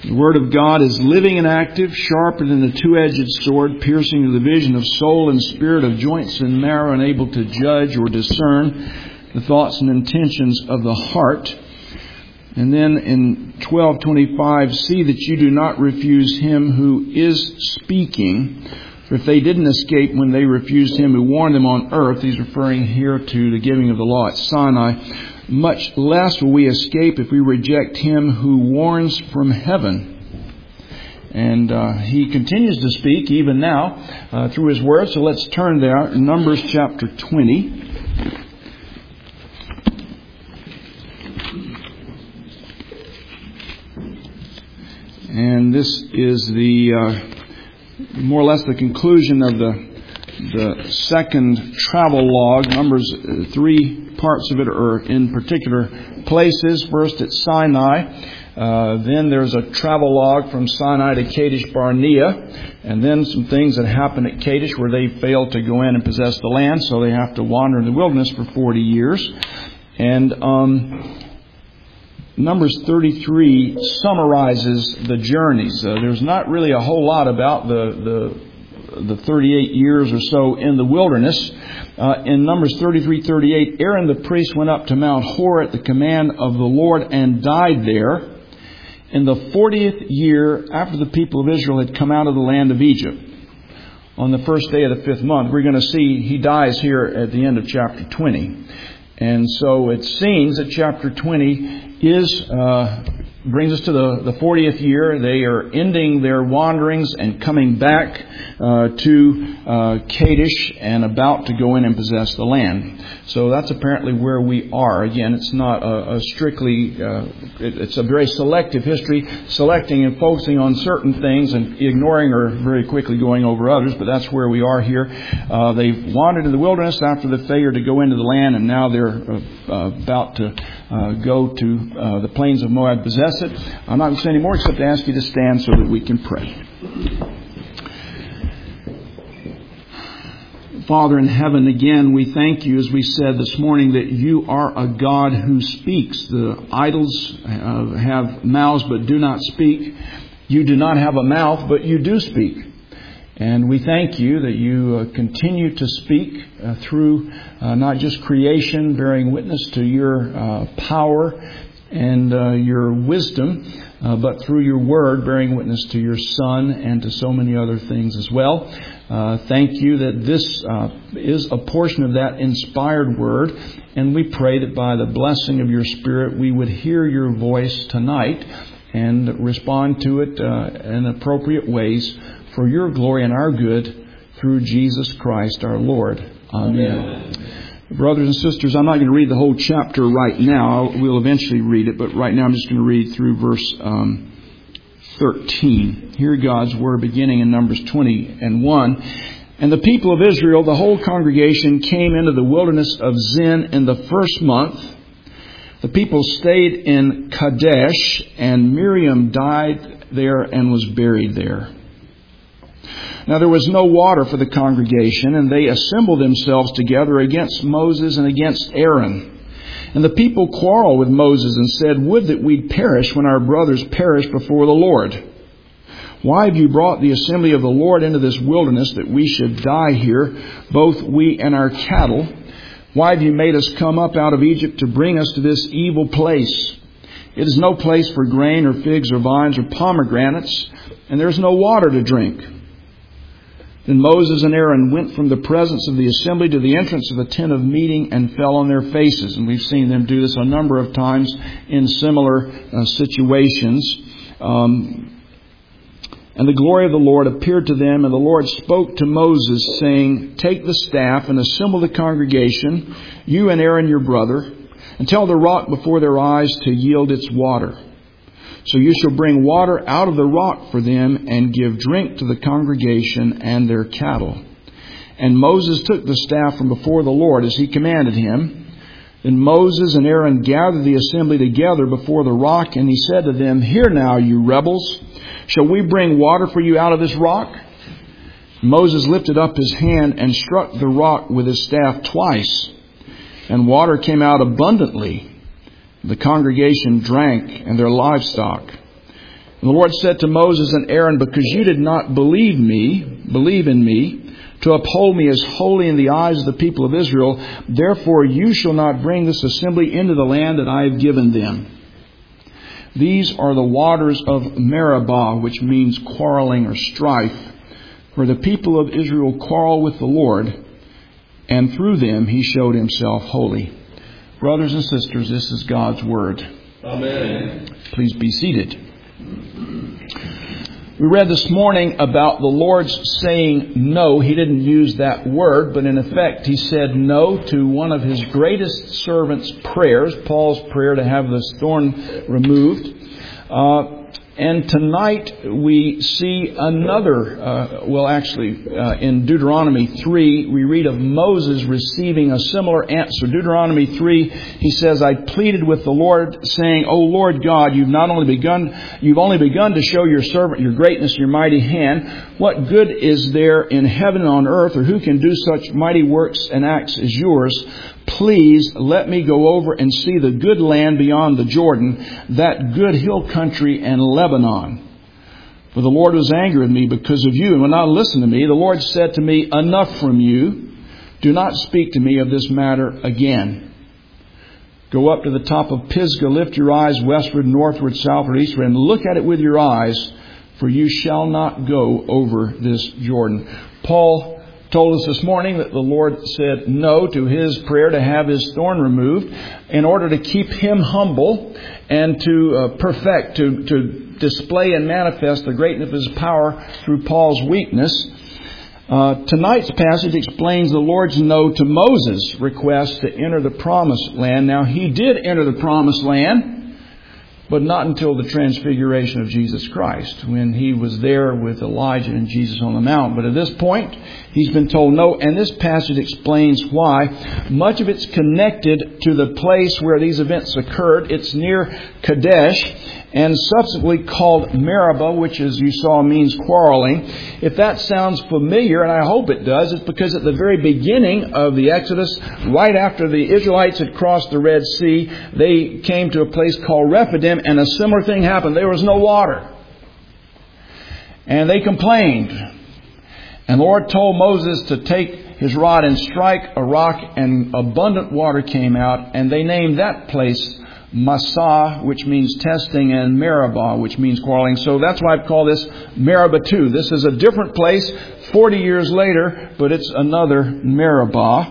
The Word of God is living and active, sharper than a two-edged sword, piercing to the division of soul and spirit, of joints and marrow, and able to judge or discern the thoughts and intentions of the heart. And then in 12:25, see that you do not refuse him who is speaking. For if they didn't escape when they refused him who warned them on earth, he's referring here to the giving of the law at Sinai, much less will we escape if we reject him who warns from heaven. And he continues to speak even now through his word. So let's turn there. Numbers chapter 20. And this is the more or less the conclusion of the second travel log. Numbers, 3 parts of it are in particular places. First at Sinai. Then there's a travel log from Sinai to Kadesh Barnea. And then some things that happen at Kadesh where they fail to go in and possess the land. So they have to wander in the wilderness for 40 years. And Numbers 33 summarizes the journeys. There's not really a whole lot about the 38 years or so in the wilderness. In Numbers 33:38, Aaron the priest went up to Mount Hor at the command of the Lord and died there in the 40th year after the people of Israel had come out of the land of Egypt. On the first day of the 5th month, we're going to see he dies here at the end of chapter 20. And so it seems that chapter 20 brings us to the 40th year. They are ending their wanderings and coming back to Kadesh and about to go in and possess the land. So that's apparently where we are. Again, it's not a strictly, it's a very selective history, selecting and focusing on certain things and ignoring or very quickly going over others, but that's where we are here. They've wandered in the wilderness after the failure to go into the land, and now they're about to go to the plains of Moab, possess it. I'm not going to say any more except to ask you to stand so that we can pray. Father in heaven, again, we thank you, as we said this morning, that you are a God who speaks. The idols have mouths but do not speak. You do not have a mouth, but you do speak. And we thank you that you continue to speak through not just creation, bearing witness to your power and your wisdom, but through your word, bearing witness to your Son and to so many other things as well. Thank you that this is a portion of that inspired word, and we pray that by the blessing of your Spirit we would hear your voice tonight and respond to it in appropriate ways for your glory and our good through Jesus Christ our Lord. Amen. Brothers and sisters, I'm not going to read the whole chapter right now. We'll eventually read it, but right now I'm just going to read through verse 13. Hear God's word beginning in Numbers 20:1. And the people of Israel, the whole congregation, came into the wilderness of Zin in the first month. The people stayed in Kadesh, and Miriam died there and was buried there. Now there was no water for the congregation, and they assembled themselves together against Moses and against Aaron. And the people quarreled with Moses and said, "Would that we'd perish when our brothers perish before the Lord. Why have you brought the assembly of the Lord into this wilderness that we should die here, both we and our cattle? Why have you made us come up out of Egypt to bring us to this evil place? It is no place for grain or figs or vines or pomegranates, and there is no water to drink." Then Moses and Aaron went from the presence of the assembly to the entrance of the tent of meeting and fell on their faces. And we've seen them do this a number of times in similar situations. And the glory of the Lord appeared to them, and the Lord spoke to Moses, saying, "Take the staff and assemble the congregation, you and Aaron your brother, and tell the rock before their eyes to yield its water. So you shall bring water out of the rock for them and give drink to the congregation and their cattle." And Moses took the staff from before the Lord as he commanded him. Then Moses and Aaron gathered the assembly together before the rock, and he said to them, "Hear now, you rebels, shall we bring water for you out of this rock?" Moses lifted up his hand and struck the rock with his staff twice, and water came out abundantly. The congregation drank and their livestock. The Lord said to Moses and Aaron, because you did not believe in me, to uphold me as holy in the eyes of the people of Israel, therefore you shall not bring this assembly into the land that I have given them. These are the waters of Meribah, which means quarreling or strife, where the people of Israel quarrel with the Lord, and through them He showed Himself holy. Brothers and sisters, this is God's Word. Amen. Please be seated. We read this morning about the Lord saying no. He didn't use that word, but in effect He said no to one of His greatest servants' prayers, Paul's prayer to have this thorn removed. And tonight we see another, in Deuteronomy 3, we read of Moses receiving a similar answer. Deuteronomy 3, he says, I pleaded with the Lord, saying, O Lord God, you've only begun to show your servant your greatness and your mighty hand. What good is there in heaven and on earth, or who can do such mighty works and acts as yours? Please let me go over and see the good land beyond the Jordan, that good hill country and Lebanon. For the Lord was angry with me because of you, and would not listen to me. The Lord said to me, enough from you. Do not speak to me of this matter again. Go up to the top of Pisgah, lift your eyes westward, northward, southward, eastward, and look at it with your eyes, for you shall not go over this Jordan. Paul told us this morning that the Lord said no to his prayer to have his thorn removed in order to keep him humble and to perfect, to display and manifest the greatness of His power through Paul's weakness. Tonight's passage explains the Lord's no to Moses' request to enter the promised land. Now, he did enter the promised land, but not until the transfiguration of Jesus Christ, when He was there with Elijah and Jesus on the mount. But at this point, he's been told no, and this passage explains why. Much of it's connected to the place where these events occurred. It's near Kadesh, and subsequently called Meribah, which, as you saw, means quarreling. If that sounds familiar, and I hope it does, it's because at the very beginning of the Exodus, right after the Israelites had crossed the Red Sea, they came to a place called Rephidim, and a similar thing happened. There was no water. And they complained. And the Lord told Moses to take his rod and strike a rock, and abundant water came out, and they named that place Massah, which means testing, and Meribah, which means quarreling. So that's why I've called this Meribah 2. This is a different place 40 years later, but it's another Meribah.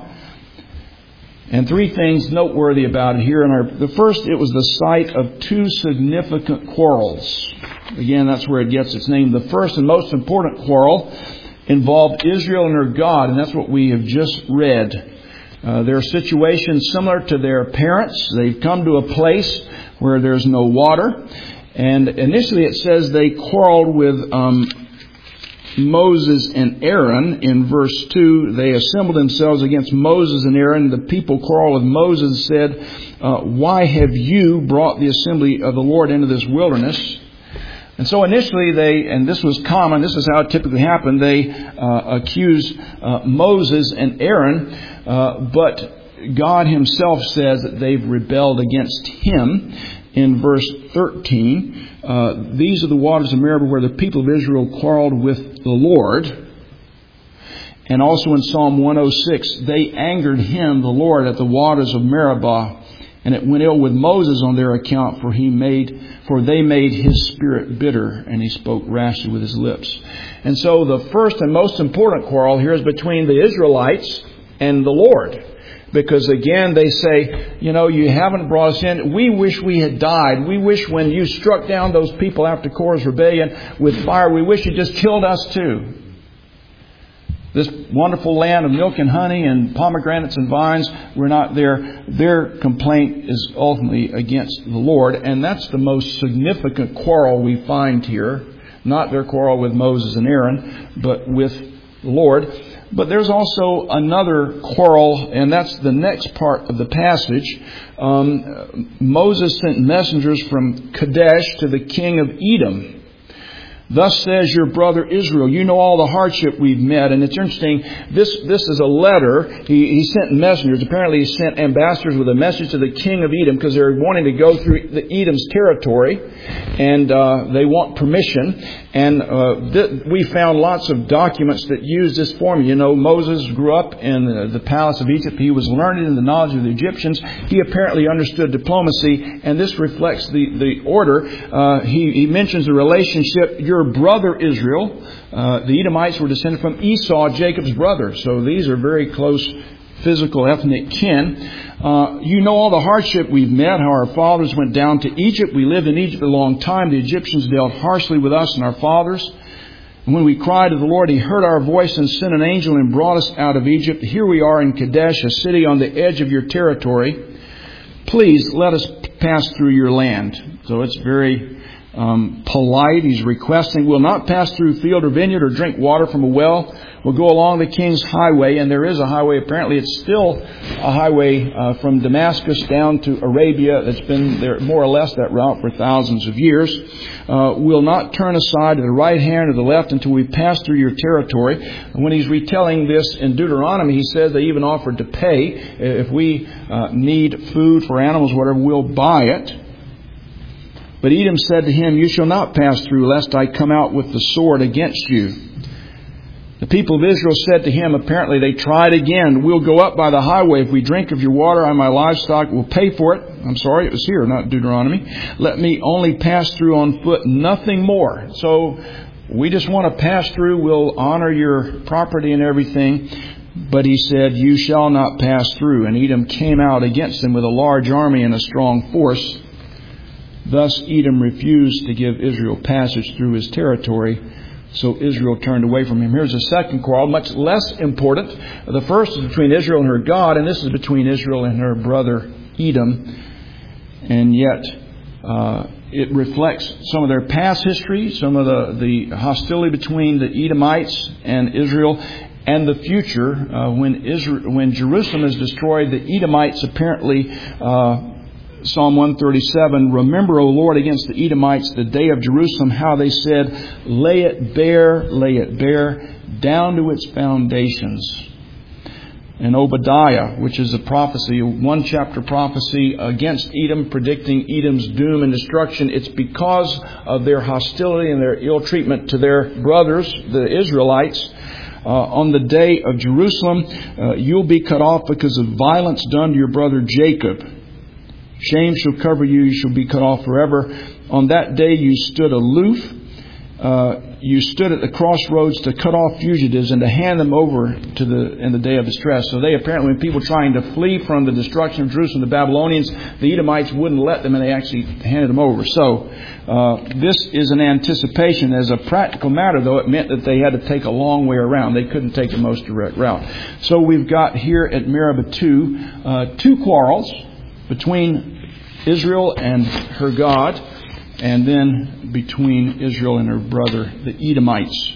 And three things noteworthy about it here. The first, it was the site of two significant quarrels. Again, that's where it gets its name. The first and most important quarrel involved Israel and her God, and that's what we have just read. Their situation similar to their parents. They've come to a place where there's no water. And initially it says they quarreled with Moses and Aaron. In verse 2, they assembled themselves against Moses and Aaron. The people quarreled with Moses and said, why have you brought the assembly of the Lord into this wilderness? And so initially and this was common, this is how it typically happened, they accused Moses and Aaron, but God Himself says that they've rebelled against Him. In verse 13, these are the waters of Meribah where the people of Israel quarreled with the Lord. And also in Psalm 106, they angered Him, the Lord, at the waters of Meribah. And it went ill with Moses on their account, for they made his spirit bitter, and he spoke rashly with his lips. And so the first and most important quarrel here is between the Israelites and the Lord. Because again, they say, you haven't brought us in. We wish we had died. We wish when you struck down those people after Korah's rebellion with fire, we wish you just killed us too. This wonderful land of milk and honey and pomegranates and vines, we're not there. Their complaint is ultimately against the Lord. And that's the most significant quarrel we find here. Not their quarrel with Moses and Aaron, but with the Lord. But there's also another quarrel, and that's the next part of the passage. Moses sent messengers from Kadesh to the king of Edom. Thus says your brother Israel, you know all the hardship we've met. And it's interesting, this is a letter. He sent messengers. Apparently he sent ambassadors with a message to the king of Edom because they're wanting to go through Edom's territory. And they want permission. And we found lots of documents that use this formula. You know, Moses grew up in the palace of Egypt. He was learned in the knowledge of the Egyptians. He apparently understood diplomacy. And this reflects the order. He mentions the relationship, your brother Israel. The Edomites were descended from Esau, Jacob's brother. So these are very close physical ethnic kin. You know all the hardship we've met, how our fathers went down to Egypt. We lived in Egypt a long time. The Egyptians dealt harshly with us and our fathers. And when we cried to the Lord, He heard our voice and sent an angel and brought us out of Egypt. Here we are in Kadesh, a city on the edge of your territory. Please let us pass through your land. So it's very polite. He's requesting, we'll not pass through field or vineyard or drink water from a well. We'll go along the king's highway, and there is a highway. Apparently it's still a highway from Damascus down to Arabia that's been there more or less that route for thousands of years. We'll not turn aside to the right hand or the left until we pass through your territory. And when he's retelling this in Deuteronomy, he says they even offered to pay. If we need food for animals, whatever, we'll buy it. But Edom said to him, you shall not pass through, lest I come out with the sword against you. The people of Israel said to him, apparently they tried again, we'll go up by the highway. If we drink of your water and my livestock, we'll pay for it. I'm sorry, it was here, not Deuteronomy. Let me only pass through on foot, nothing more. So we just want to pass through. We'll honor your property and everything. But he said, you shall not pass through. And Edom came out against them with a large army and a strong force. Thus Edom refused to give Israel passage through his territory. So Israel turned away from him. Here's a second quarrel, much less important. The first is between Israel and her God, and this is between Israel and her brother Edom. And yet it reflects some of their past history, some of the hostility between the Edomites and Israel, and the future. When Jerusalem is destroyed, the Edomites apparently... Psalm 137, remember, O Lord, against the Edomites the day of Jerusalem, how they said, lay it bare, down to its foundations. And Obadiah, which is a prophecy, a one-chapter prophecy against Edom, predicting Edom's doom and destruction. It's because of their hostility and their ill treatment to their brothers, the Israelites. On the day of Jerusalem, you'll be cut off because of violence done to your brother Jacob. Shame shall cover you, you shall be cut off forever. On that day you stood aloof. You stood at the crossroads to cut off fugitives and to hand them over in the day of distress. So they apparently, when people trying to flee from the destruction of Jerusalem, the Babylonians, the Edomites wouldn't let them, and they actually handed them over. So this is an anticipation. As a practical matter, though, it meant that they had to take a long way around. They couldn't take the most direct route. So we've got here at Meribah two quarrels between Israel and her God, and then between Israel and her brother, the Edomites.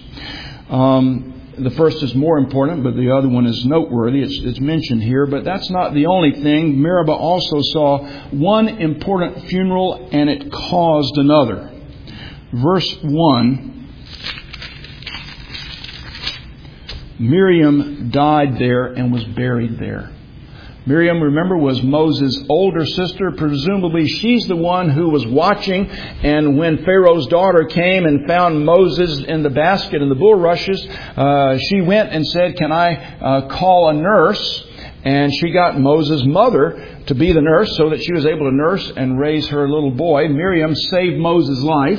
The first is more important, but the other one is noteworthy. It's mentioned here, but that's not the only thing. Meribah also saw one important funeral, and it caused another. Verse 1, Miriam died there and was buried there. Miriam, remember, was Moses' older sister. Presumably she's the one who was watching. And when Pharaoh's daughter came and found Moses in the basket in the bulrushes, she went and said, can I call a nurse? And she got Moses' mother to be the nurse so that she was able to nurse and raise her little boy. Miriam saved Moses' life.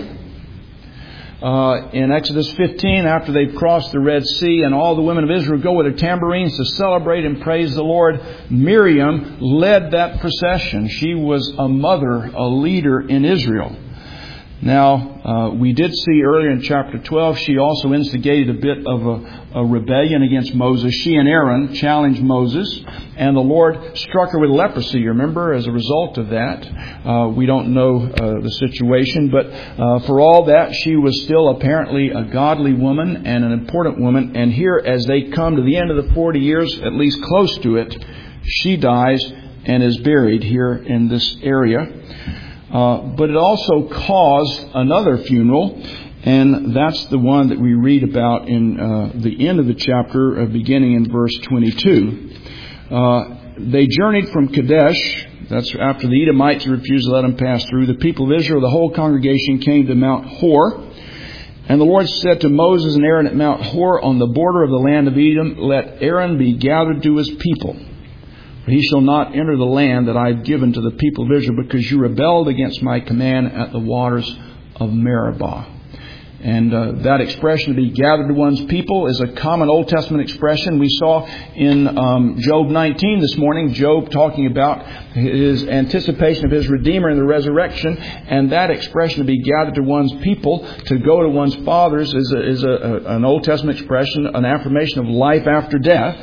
In Exodus 15, after they've crossed the Red Sea and all the women of Israel go with their tambourines to celebrate and praise the Lord, Miriam led that procession. She was a mother, a leader in Israel. Now, we did see earlier in chapter 12, she also instigated a bit of a rebellion against Moses. She and Aaron challenged Moses, and the Lord struck her with leprosy, you remember, as a result of that. We don't know the situation, but for all that, she was still apparently a godly woman and an important woman. And here, as they come to the end of the 40 years, at least close to it, she dies and is buried here in this area. But it also caused another funeral. And that's the one that we read about in the end of the chapter, beginning in verse 22. They journeyed from Kadesh. That's after the Edomites refused to let them pass through. The people of Israel, the whole congregation, came to Mount Hor. And the Lord said to Moses and Aaron at Mount Hor on the border of the land of Edom, "Let Aaron be gathered to his people. For he shall not enter the land that I have given to the people of Israel, because you rebelled against my command at the waters of Meribah." And that expression, to be gathered to one's people, is a common Old Testament expression. We saw in Job 19 this morning, Job talking about his anticipation of his Redeemer in the resurrection. And that expression, to be gathered to one's people, to go to one's fathers, is an Old Testament expression, an affirmation of life after death.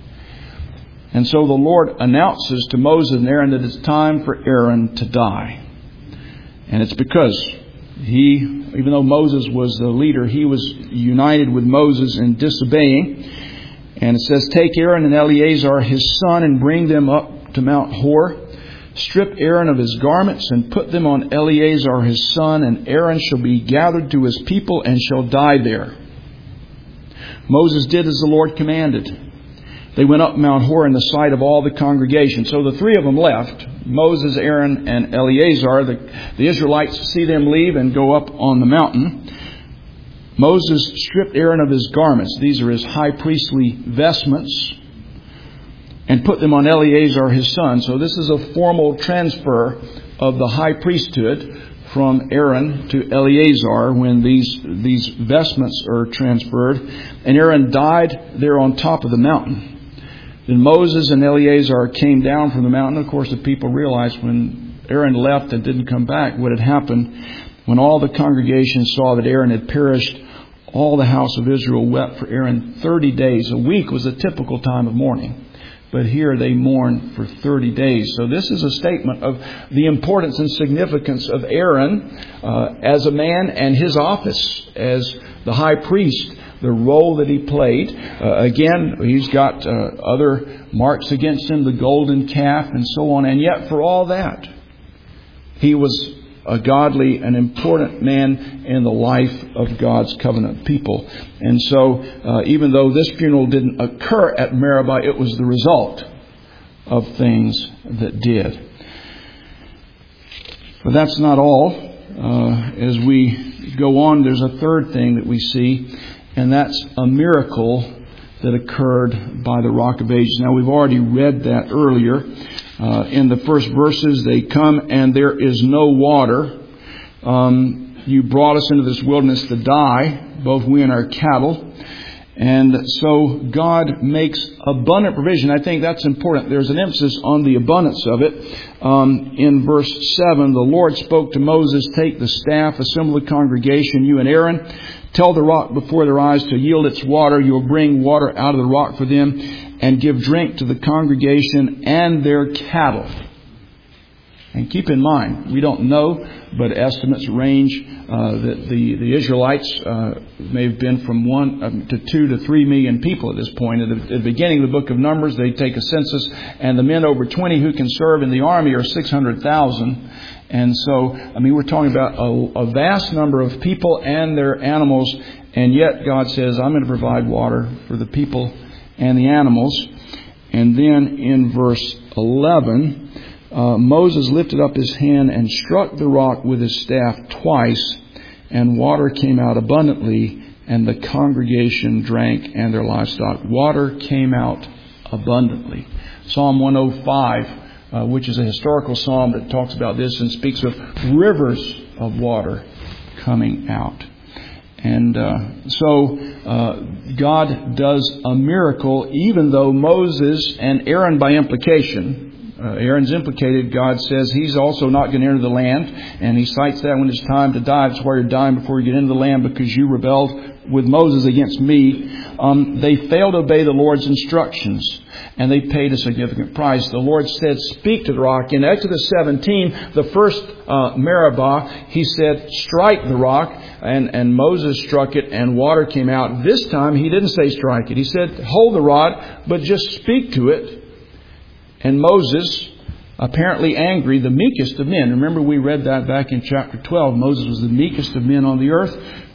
And so the Lord announces to Moses and Aaron that it's time for Aaron to die. And it's because even though Moses was the leader, he was united with Moses in disobeying. And it says, "Take Aaron and Eleazar his son and bring them up to Mount Hor. Strip Aaron of his garments and put them on Eleazar his son, and Aaron shall be gathered to his people and shall die there." Moses did as the Lord commanded. They went up Mount Hor in the sight of all the congregation. So the three of them left, Moses, Aaron, and Eleazar. The Israelites see them leave and go up on the mountain. Moses stripped Aaron of his garments. These are his high priestly vestments. And put them on Eleazar his son. So this is a formal transfer of the high priesthood from Aaron to Eleazar when these vestments are transferred. And Aaron died there on top of the mountain. Then Moses and Eleazar came down from the mountain. Of course, the people realized when Aaron left and didn't come back what had happened. When all the congregation saw that Aaron had perished, all the house of Israel wept for Aaron 30 days. A week was a typical time of mourning. But here they mourn for 30 days. So this is a statement of the importance and significance of Aaron as a man and his office as the high priest. The role that he played. Again, he's got other marks against him, the golden calf and so on. And yet for all that, he was a godly and important man in the life of God's covenant people. And so even though this funeral didn't occur at Meribah, it was the result of things that did. But that's not all. As we go on, there's a third thing that we see. And that's a miracle that occurred by the Rock of Ages. Now, we've already read that earlier. In the first verses, they come and there is no water. You brought us into this wilderness to die, both we and our cattle. And so God makes abundant provision. I think that's important. There's an emphasis on the abundance of it. In verse 7, the Lord spoke to Moses, "Take the staff, assemble the congregation, you and Aaron. Tell the rock before their eyes to yield its water. You will bring water out of the rock for them and give drink to the congregation and their cattle." And keep in mind, we don't know, but estimates range that the Israelites may have been from 1 to 2 to 3 million people at this point. At the beginning of the book of Numbers, they take a census, and the men over 20 who can serve in the army are 600,000. And so, we're talking about a vast number of people and their animals, and yet God says, "I'm going to provide water for the people and the animals." And then in verse 11, Moses lifted up his hand and struck the rock with his staff twice, and water came out abundantly, and the congregation drank and their livestock. Water came out abundantly. Psalm 105, which is a historical psalm that talks about this and speaks of rivers of water coming out. And so God does a miracle, even though Moses and Aaron by implication, Aaron's implicated. God says he's also not going to enter the land. And he cites that when it's time to die. That's why you're dying before you get into the land, because you rebelled with Moses against me. They failed to obey the Lord's instructions, and they paid a significant price. The Lord said, "Speak to the rock." In Exodus 17, the first Meribah, He said, "Strike the rock." And Moses struck it and water came out. This time He didn't say strike it. He said, "Hold the rod, but just speak to it." And Moses, apparently angry, the meekest of men. Remember, we read that back in chapter 12. Moses was the meekest of men on the earth.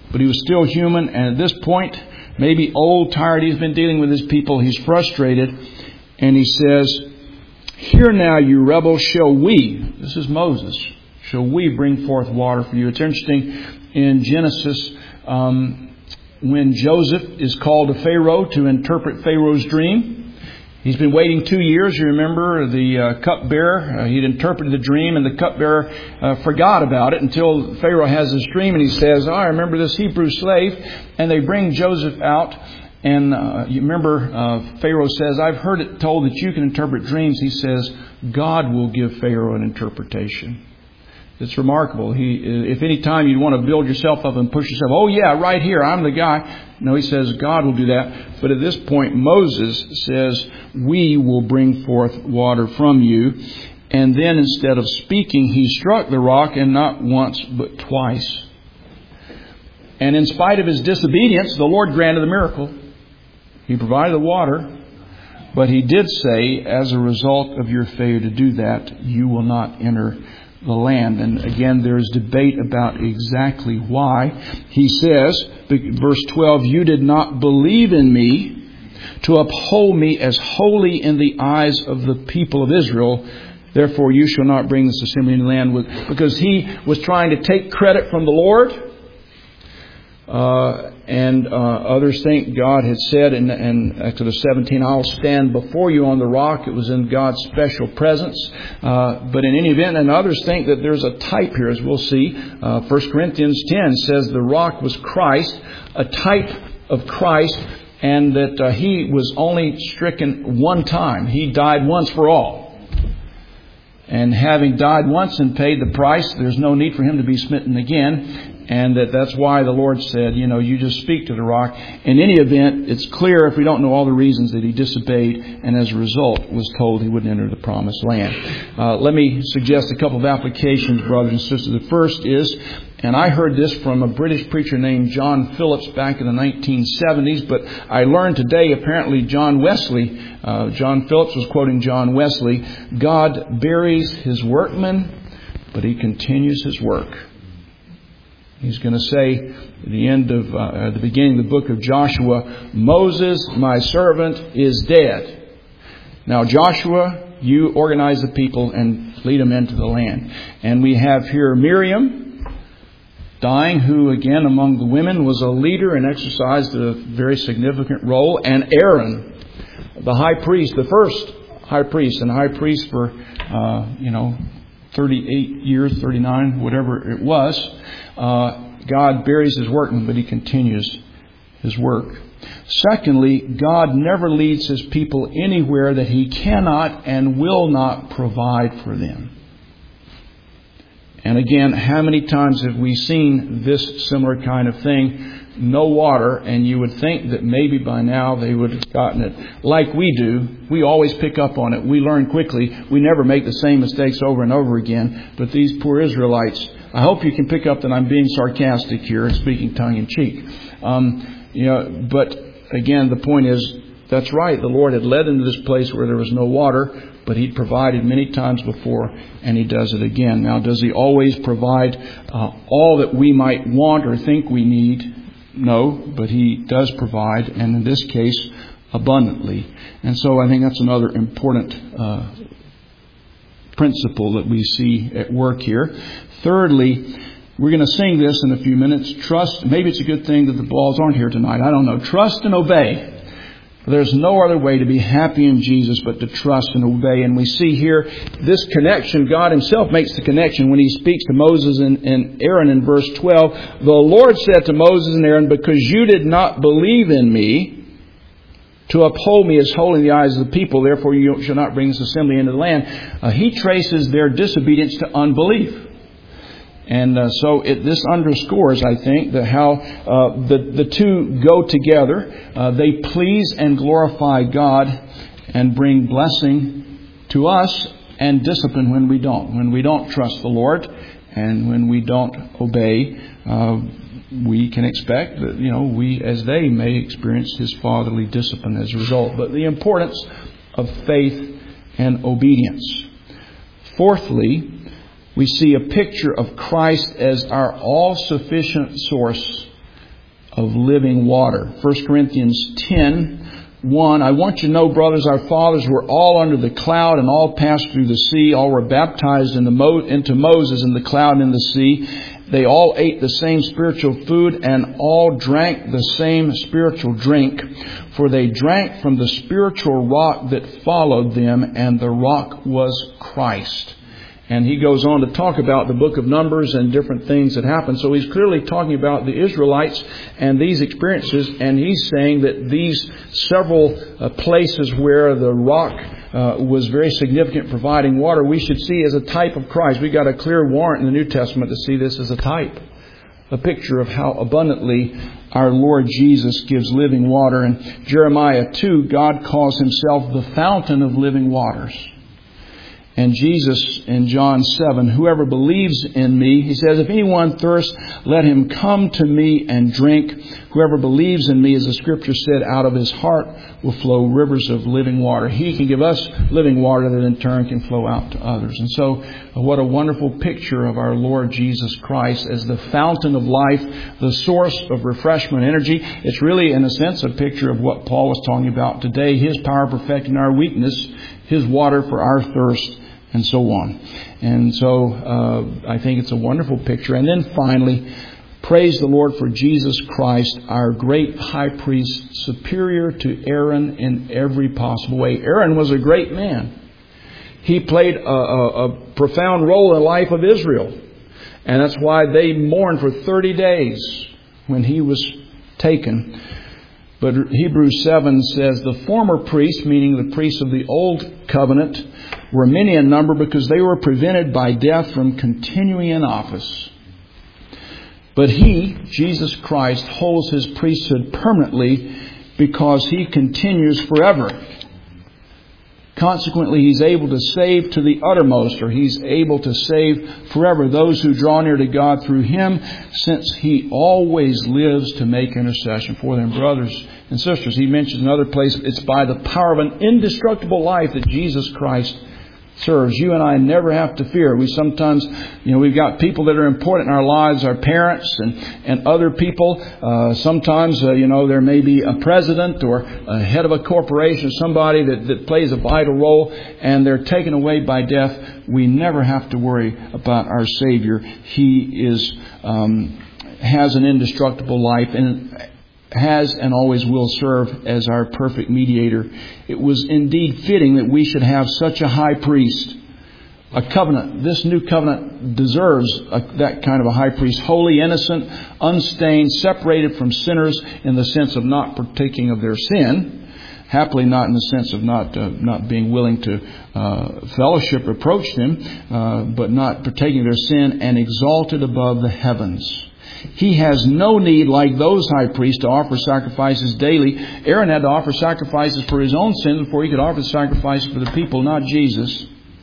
but he was still human. And at this point, maybe old, tired, he's been dealing with his people. He's frustrated. And he says, "Hear now, you rebels, shall we," this is Moses, "shall we bring forth water for you?" It's interesting in Genesis, when Joseph is called to Pharaoh to interpret Pharaoh's dream. He's been waiting 2 years. You remember the cupbearer. He'd interpreted the dream, and the cupbearer forgot about it until Pharaoh has his dream, and he says, "Oh, I remember this Hebrew slave." And they bring Joseph out, and you remember Pharaoh says, "I've heard it told that you can interpret dreams." He says, "God will give Pharaoh an interpretation." It's remarkable. If any time you want to build yourself up and push yourself, "Oh yeah, right here, I'm the guy." No, he says God will do that. But at this point, Moses says, "We will bring forth water from you." And then instead of speaking, he struck the rock, and not once, but twice. And in spite of his disobedience, the Lord granted the miracle. He provided the water. But he did say, as a result of your failure to do that, you will not enter the land. And again, there's debate about exactly why. He says, verse 12, "You did not believe in me to uphold me as holy in the eyes of the people of Israel. Therefore you shall not bring this assembly into the land." Because he was trying to take credit from the Lord. And others think God had said in Exodus 17, "I'll stand before you on the rock." It was in God's special presence. But in any event, and others think that there's a type here, as we'll see. 1 Corinthians 10 says the rock was Christ, a type of Christ, and that he was only stricken one time. He died once for all. And having died once and paid the price, there's no need for him to be smitten again. And that's why the Lord said, you just speak to the rock. In any event, it's clear, if we don't know all the reasons, that he disobeyed, and as a result was told he wouldn't enter the promised land. Let me suggest a couple of applications, brothers and sisters. The first is, and I heard this from a British preacher named John Phillips back in the 1970s, but I learned today apparently John Phillips was quoting John Wesley, "God buries his workmen, but he continues his work." He's going to say at the beginning of the book of Joshua, "Moses, my servant, is dead. Now Joshua, you organize the people and lead them into the land." And we have here Miriam dying, who again among the women was a leader and exercised a very significant role. And Aaron, the high priest, the first high priest, and high priest for 38 years, 39, whatever it was. God buries his workmen, but he continues his work. Secondly, God never leads his people anywhere that he cannot and will not provide for them. And again, how many times have we seen this similar kind of thing? No water, and you would think that maybe by now they would have gotten it. Like we do, we always pick up on it. We learn quickly. We never make the same mistakes over and over again. But these poor Israelites, I hope you can pick up that I'm being sarcastic here and speaking tongue-in-cheek. But again, the point is, that's right. The Lord had led them to this place where there was no water, but He'd provided many times before, and He does it again. Now, does He always provide all that we might want or think we need? No, but He does provide, and in this case, abundantly. And so I think that's another important principle that we see at work here. Thirdly, we're going to sing this in a few minutes. Trust. Maybe it's a good thing that the balls aren't here tonight. I don't know. Trust and obey. There's no other way to be happy in Jesus but to trust and obey. And we see here this connection. God Himself makes the connection when He speaks to Moses and Aaron in verse 12. The Lord said to Moses and Aaron, "Because you did not believe in me to uphold me as holy in the eyes of the people, therefore you shall not bring this assembly into the land." He traces their disobedience to unbelief. And so this underscores, I think, that how the two go together. They please and glorify God and bring blessing to us and discipline when we don't. When we don't trust the Lord and when we don't obey, we can expect that, we, as they may, experience His fatherly discipline as a result. But the importance of faith and obedience. Fourthly, we see a picture of Christ as our all-sufficient source of living water. 1 Corinthians 10:1. I want you to know, brothers, our fathers were all under the cloud and all passed through the sea. All were baptized into Moses in the cloud and in the sea. They all ate the same spiritual food and all drank the same spiritual drink. For they drank from the spiritual rock that followed them, and the rock was Christ. And he goes on to talk about the book of Numbers and different things that happened. So he's clearly talking about the Israelites and these experiences. And he's saying that these several places where the rock was very significant providing water, we should see as a type of Christ. We got a clear warrant in the New Testament to see this as a type, a picture of how abundantly our Lord Jesus gives living water. In Jeremiah 2, God calls himself the fountain of living waters. And Jesus in John 7, whoever believes in me, he says, if anyone thirsts, let him come to me and drink. Whoever believes in me, as the Scripture said, out of his heart will flow rivers of living water. He can give us living water that in turn can flow out to others. And so what a wonderful picture of our Lord Jesus Christ as the fountain of life, the source of refreshment, energy. It's really, in a sense, a picture of what Paul was talking about today. His power perfecting our weakness, his water for our thirst, and so on. And so I think it's a wonderful picture. And then finally, praise the Lord for Jesus Christ, our great high priest, superior to Aaron in every possible way. Aaron was a great man. He played a profound role in the life of Israel. And that's why they mourned for 30 days when he was taken. But Hebrews 7 says, the former priests, meaning the priests of the old covenant, were many in number because they were prevented by death from continuing in office. But he, Jesus Christ, holds his priesthood permanently because he continues forever. Consequently, he's able to save to the uttermost, or he's able to save forever those who draw near to God through him, since he always lives to make intercession for them. Brothers and sisters, he mentions in another place, it's by the power of an indestructible life that Jesus Christ serves. You and I never have to fear. We sometimes, we've got people that are important in our lives, our parents and other people. Sometimes, there may be a president or a head of a corporation, somebody that plays a vital role, and they're taken away by death. We never have to worry about our Savior. He has an indestructible life and has and always will serve as our perfect mediator. It was indeed fitting that we should have such a high priest. A covenant. This new covenant deserves that kind of a high priest. Holy, innocent, unstained, separated from sinners in the sense of not partaking of their sin. Happily not in the sense of not being willing to fellowship, approach them, but not partaking of their sin, and exalted above the heavens. He has no need, like those high priests, to offer sacrifices daily. Aaron had to offer sacrifices for his own sins before he could offer sacrifices for the people, not Jesus.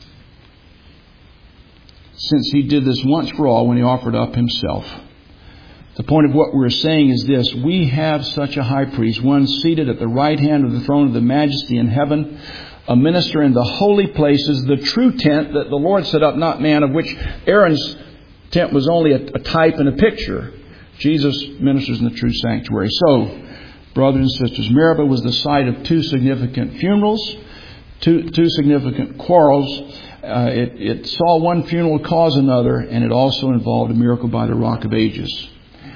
Since he did this once for all when he offered up himself. The point of what we're saying is this. We have such a high priest, one seated at the right hand of the throne of the majesty in heaven, a minister in the holy places, the true tent that the Lord set up, not man, of which Aaron's tent was only a type and a picture. Jesus ministers in the true sanctuary. So, brothers and sisters, Meribah was the site of two significant funerals, two significant quarrels. It saw one funeral cause another, and it also involved a miracle by the Rock of Ages.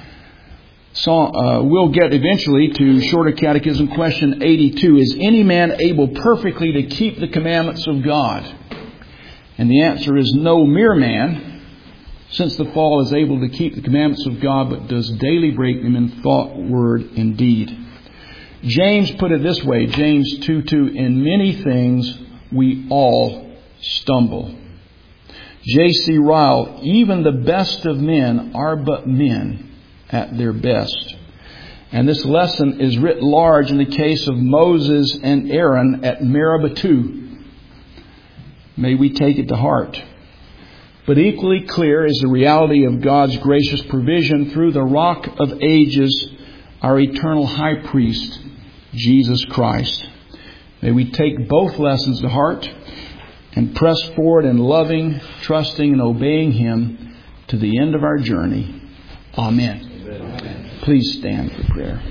So we'll get eventually to Shorter Catechism question 82. Is any man able perfectly to keep the commandments of God? And the answer is no mere man, since the fall, is able to keep the commandments of God, but does daily break them in thought, word, and deed. James put it this way, James 2:2, in many things we all stumble. J.C. Ryle, even the best of men are but men at their best. And this lesson is writ large in the case of Moses and Aaron at Meribah too. May we take it to heart. But equally clear is the reality of God's gracious provision through the Rock of Ages, our eternal high priest, Jesus Christ. May we take both lessons to heart and press forward in loving, trusting, and obeying Him to the end of our journey. Amen. Amen. Please stand for prayer.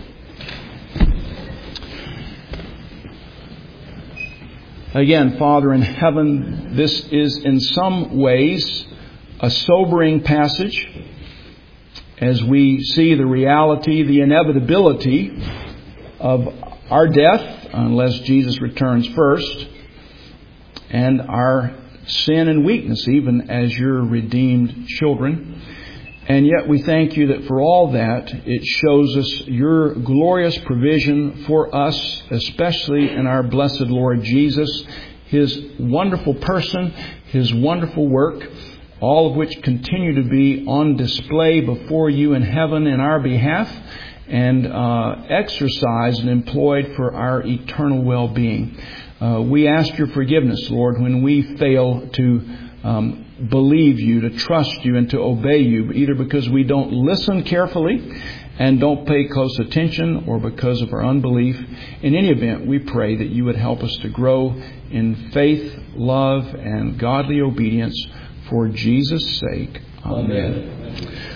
Again, Father in heaven, this is in some ways a sobering passage as we see the reality, the inevitability of our death unless Jesus returns first, and our sin and weakness even as your redeemed children. And yet we thank you that for all that, it shows us your glorious provision for us, especially in our blessed Lord Jesus, His wonderful person, His wonderful work, all of which continue to be on display before you in heaven in our behalf and exercised and employed for our eternal well-being. We ask your forgiveness, Lord, when we fail to believe you, to trust you, and to obey you, either because we don't listen carefully and don't pay close attention or because of our unbelief. In any event, we pray that you would help us to grow in faith, love, and godly obedience for Jesus' sake. Amen.